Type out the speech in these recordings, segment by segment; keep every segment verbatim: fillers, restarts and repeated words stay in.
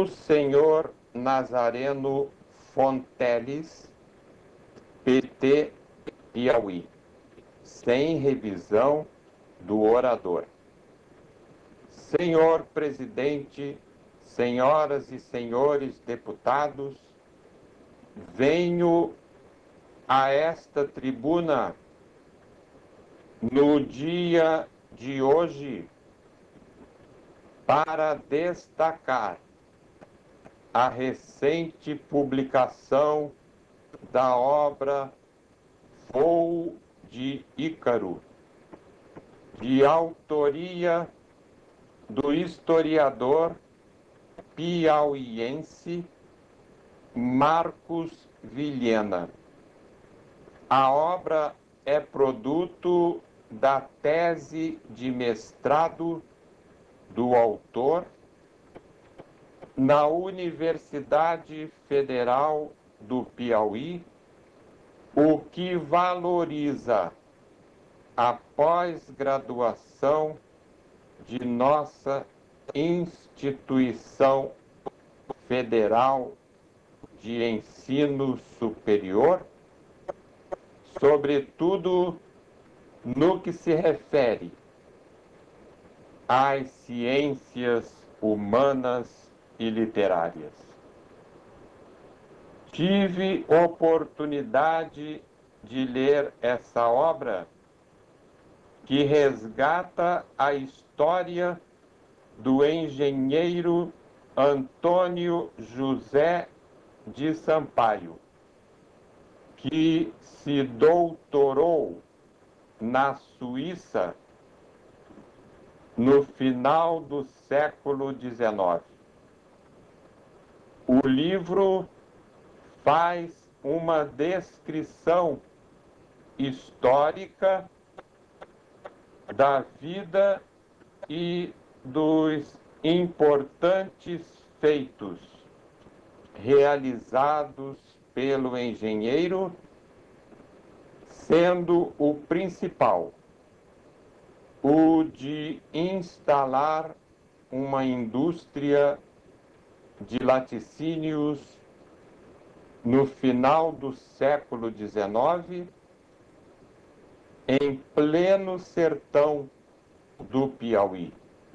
do senhor Nazareno Fonteles, P T Piauí, sem revisão do orador. Senhor presidente, senhoras e senhores deputados, venho a esta tribuna no dia de hoje para destacar a recente publicação da obra Voo de Ícaro, de autoria do historiador piauiense Marcos Vilhena. A obra é produto da tese de mestrado do autor na Universidade Federal do Piauí, o que valoriza a pós-graduação de nossa instituição federal de ensino superior, sobretudo no que se refere às ciências humanas e literárias. Tive oportunidade de ler essa obra que resgata a história do engenheiro Antônio José de Sampaio, que se doutorou na Suíça no final do século dezenove. O livro faz uma descrição histórica da vida e dos importantes feitos realizados pelo engenheiro, sendo o principal o de instalar uma indústria de laticínios no final do século dezenove, em pleno sertão do Piauí.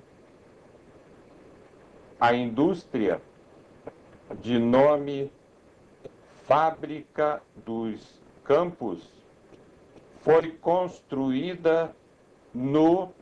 A indústria, de nome Fábrica dos Campos, foi construída no